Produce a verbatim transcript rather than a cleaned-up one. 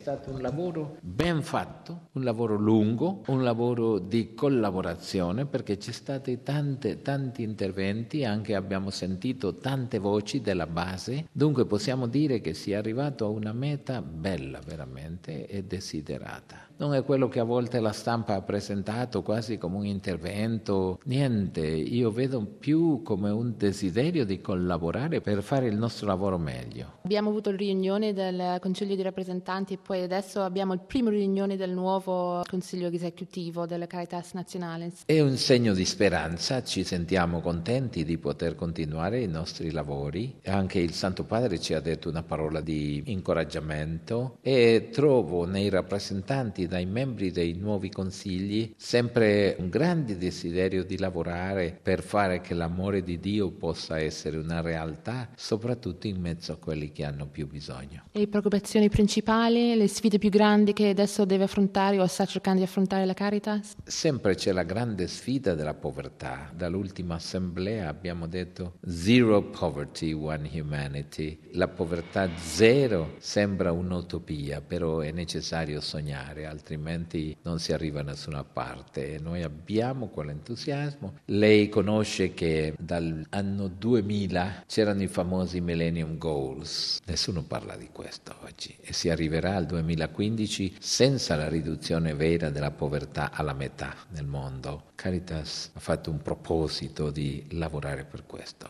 stato un lavoro ben fatto, un lavoro lungo, un lavoro di collaborazione, perché c'è stati tante, tanti interventi, anche abbiamo sentito tante voci della base, dunque possiamo dire che si è arrivato a una meta bella veramente e desiderata. Non è quello che a volte la stampa ha presentato quasi come un intervento, niente, io vedo più come un desiderio di collaborare per fare il nostro lavoro meglio. Abbiamo avuto la riunione del Consiglio di rappresentanti e poi adesso abbiamo il primo riunione del nuovo Consiglio esecutivo della Caritas Nazionale. È un segno di speranza, ci sentiamo contenti di poter continuare i nostri lavori. Anche il Santo Padre ci ha detto una parola di incoraggiamento e trovo nei rappresentanti, dai membri dei nuovi consigli, sempre un grande desiderio di lavorare per fare che l'amore di Dio possa essere una realtà, soprattutto in mezzo a quelli che hanno più bisogno. E le preoccupazioni principali, le sfide più grandi che adesso deve affrontare o sta cercando di affrontare la Caritas? Sempre c'è la grande sfida della povertà. Dall'ultima assemblea abbiamo detto zero poverty, one humanity. La povertà zero sembra un'utopia, però è necessario sognare, altrimenti non si arriva da nessuna parte. E noi abbiamo quell'entusiasmo. Lei conosce che dall'anno duemila c'erano i famosi Millennium Goals. Nessuno parla di questo oggi e si arriverà al duemilaquindici senza la riduzione vera della povertà alla metà nel mondo. Caritas ha fatto un proposito di lavorare per questo.